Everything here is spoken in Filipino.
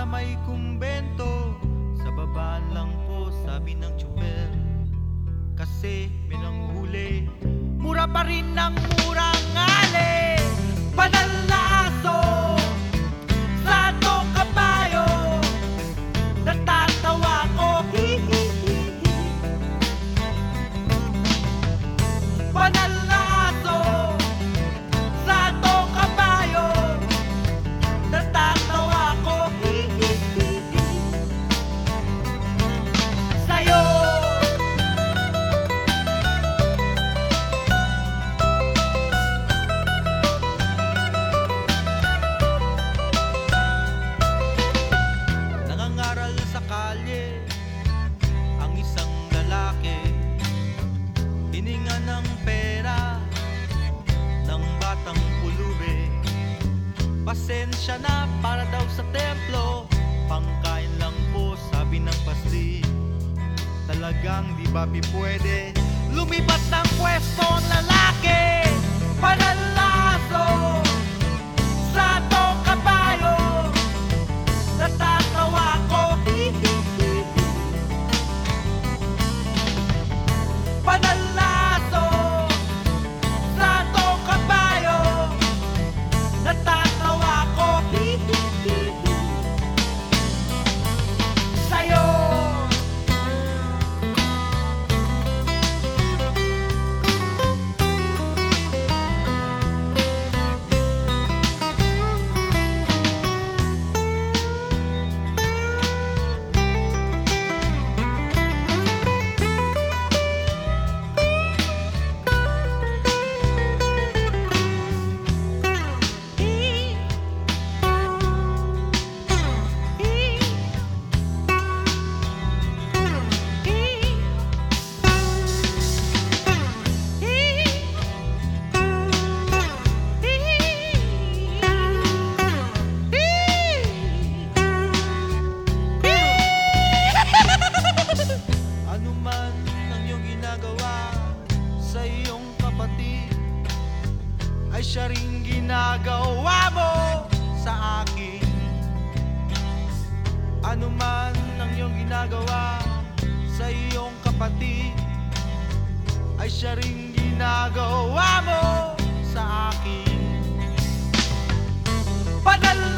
may kumbento. Sa babaan lang po, sabi ng tsuper. Kasi may nanghuli, mura pa rin ng murang ngali. Banal na aso sa atong kabayo, natatawa ko. Banal na aso sa atong kabayo, natatawa ko. Sa'yo nangangaral sa kalye ang isang lalaki, hininga ng pera ng batang pulube. Pasensya na para daw sa templo, pangkain lang po sabi ng pasli. Talagang di ba pwede lumipat ng pwesto ang lalaki? Panalaso sa atong kabayo, natatawa ko. Panalaso sa atong kabayo, natatawa ko. Sa'yo ano man ang iyong ginagawa sa iyong kapatid, ay siya ring ginagawa mo sa akin. Ano man ang iyong ginagawa sa iyong kapatid, ay siya ring ginagawa mo sa akin. Padala